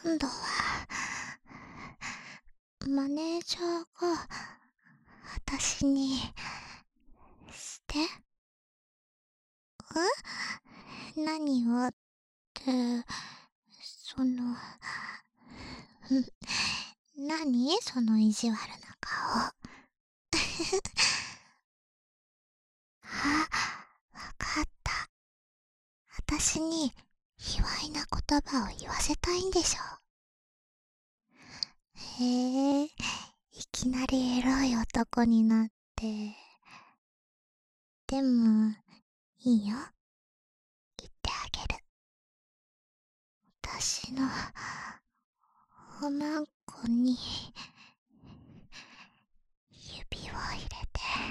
今度は、マネージャーが、私に、して、何をって、何その意地悪な顔。あ、わかった。私に、卑猥な言葉を言わせたいんでしょ。へえ、いきなりエロい男になって。でも、いいよ。言ってあげる。私の、おまんこに、指を入れて、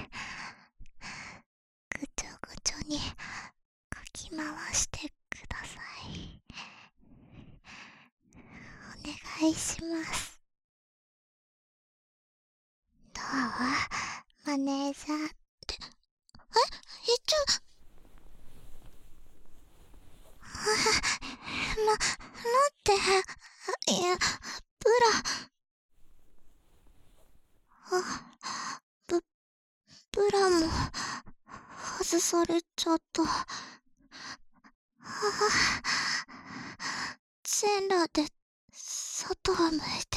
ぐちょぐちょにかき回してください。お願いします。どう？マネージャーって、待って、いや、ブラ、ブ、ブラも、外されちゃった。全裸で、外を向いて、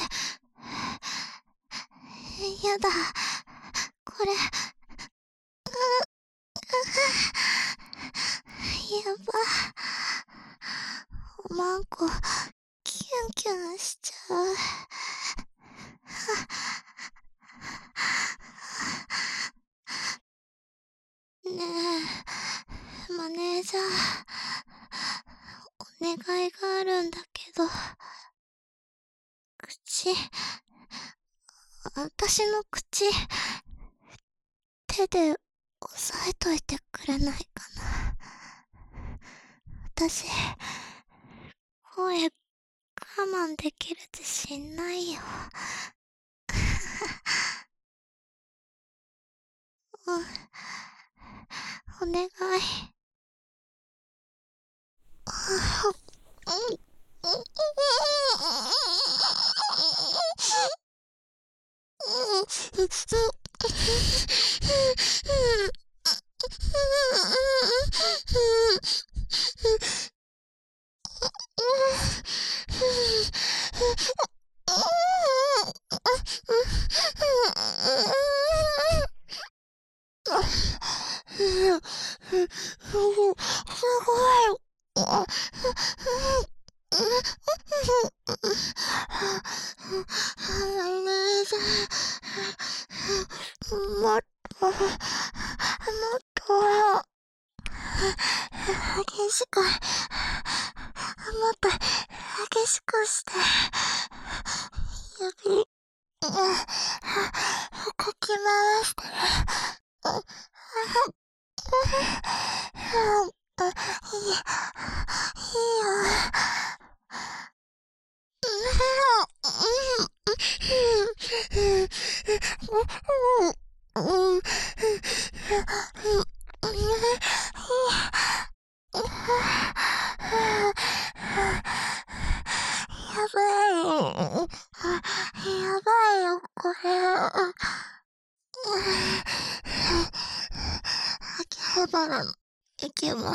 やだ、これ、やば。おまんこ、キュンキュンしちゃう。ねえ、マネージャー、お願いがあるんだけど、口、私の口、手で押さえといてくれないかな。私、声我慢できる自信ないよ。お願い。すごい。もっと、もっと、激しく、もっと激しくして、指、かき回して、いいよ。やばい。やばいよ、これ。秋葉原の駅前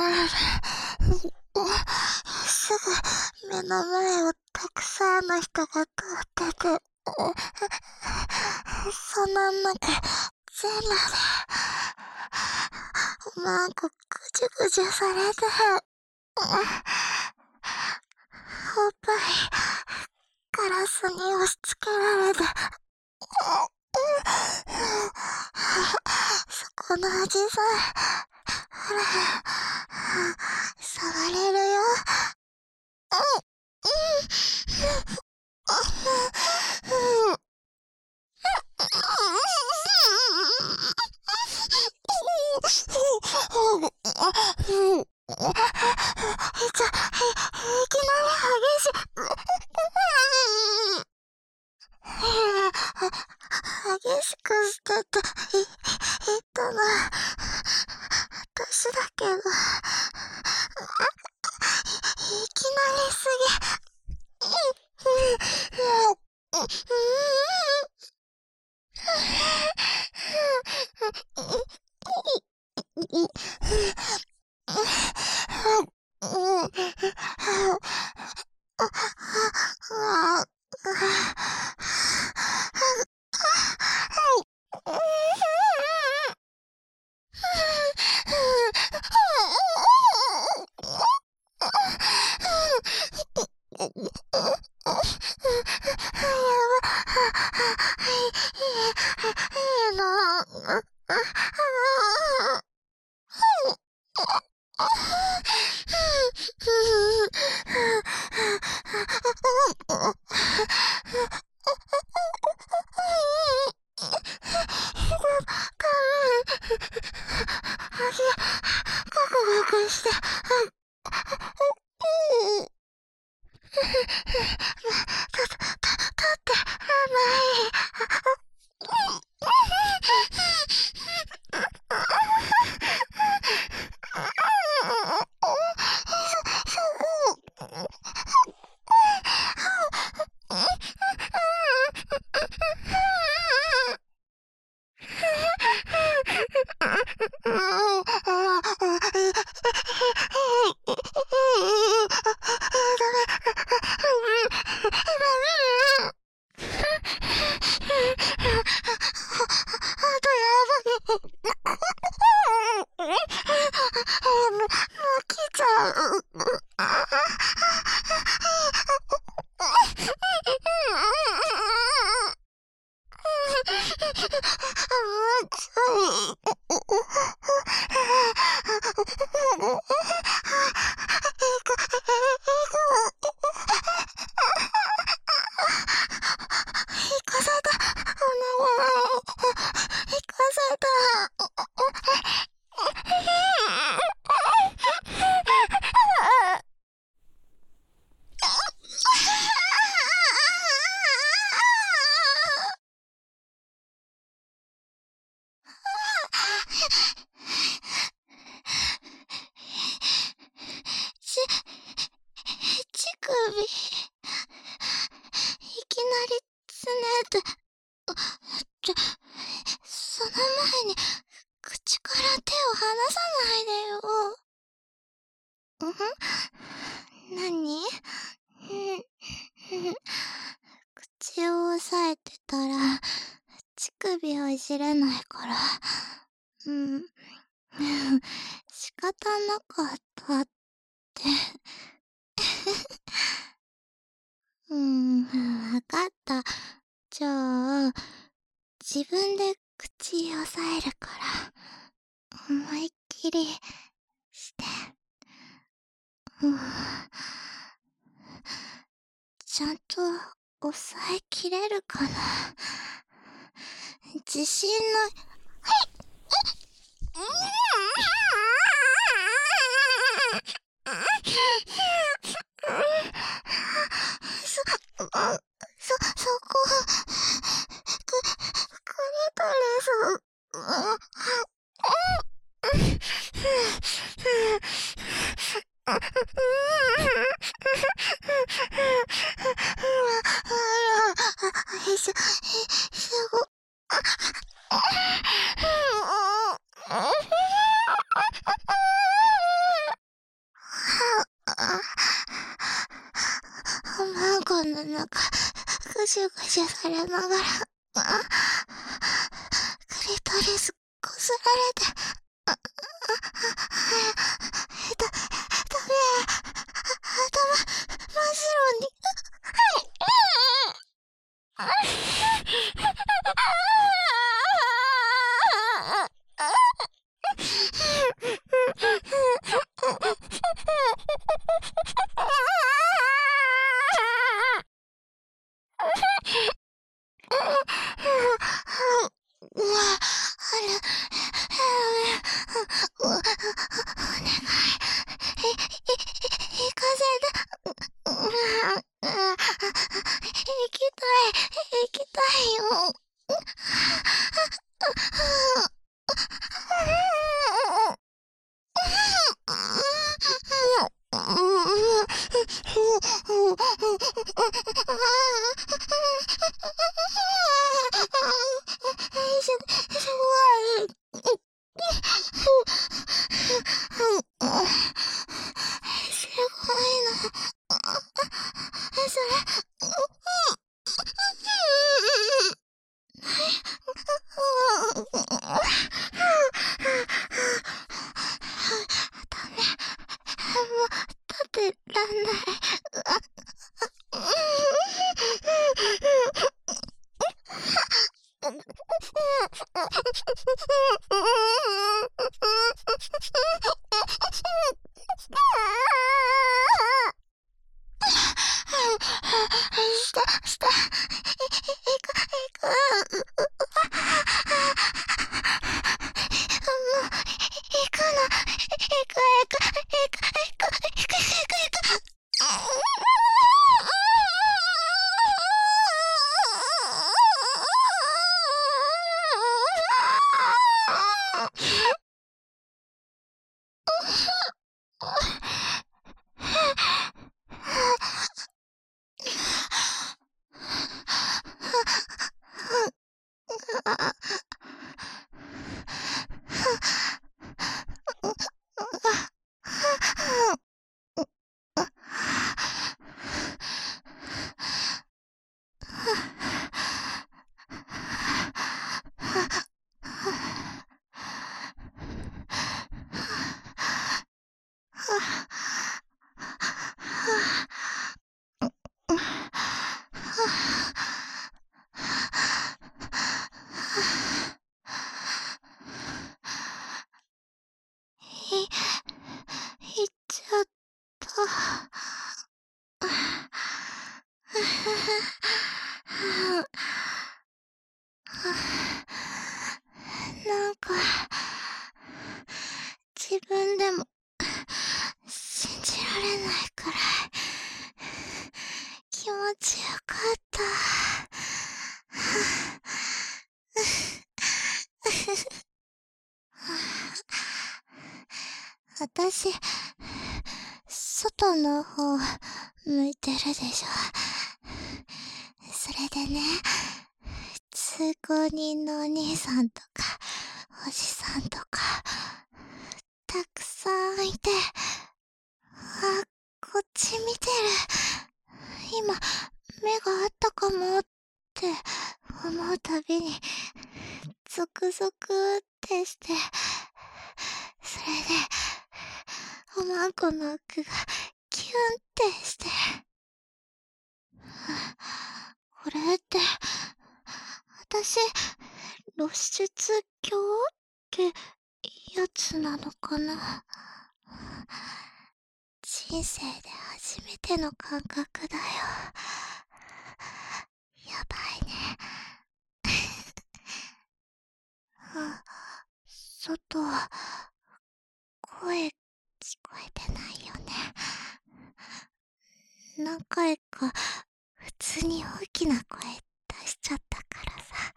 ですぐ目の前をたくさんの人が通ってて、その中、全裸で、なんかぐじゅぐじゅされて、おっぱい、ガラスに押し付けられて、そこのおじさん、ほら、触れるよ。いきなり激しい。激しくしてて、言ったの、私だけど、いきなりすぎ。 その前に、口から手を離さないでよ。何？口を押さえてたら、乳首をいじれないから、仕方なかったって。わかった。じゃあ、自分で口押さえるから、思いっきりして。ちゃんと押さえきれるかな。自信ない。そこ、クリトリス。すご。卵の中、ぐしゅぐしゅされながら、クリトリスこすられて、ダメ、頭、真っ白に。お願い。行かせて。行きたいよ。すごい。すごらない。した、行くの、行く。行っちゃった。なんか、自分でも信じられないくらい気持ちよかった。私、外の方向いてるでしょ。それでね、通行人のお兄さんとか、おじさんとか、たくさんいて、あ、こっち見てる。今、目があったかもって思うたびに、ゾクゾクってして、それで、おまんこの奥がキュンってして、これって、私、露出狂ってやつなのかな。人生で初めての感覚だよ。やばいね。外、声聞こえてないよね。何回か普通に大きな声出しちゃったからさ。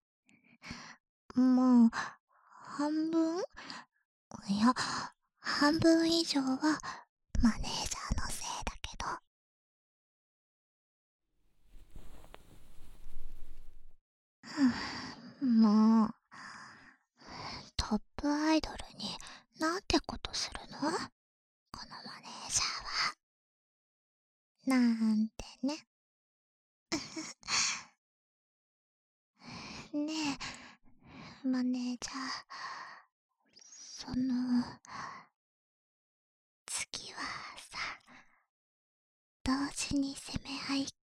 もう、半分？いや、半分以上はマネージャーのせいだけど。もう、トップアイドルになんてことするの？このマネージャーは。なんてね。ねえ、マネージャー、次はさ、同時に攻め合い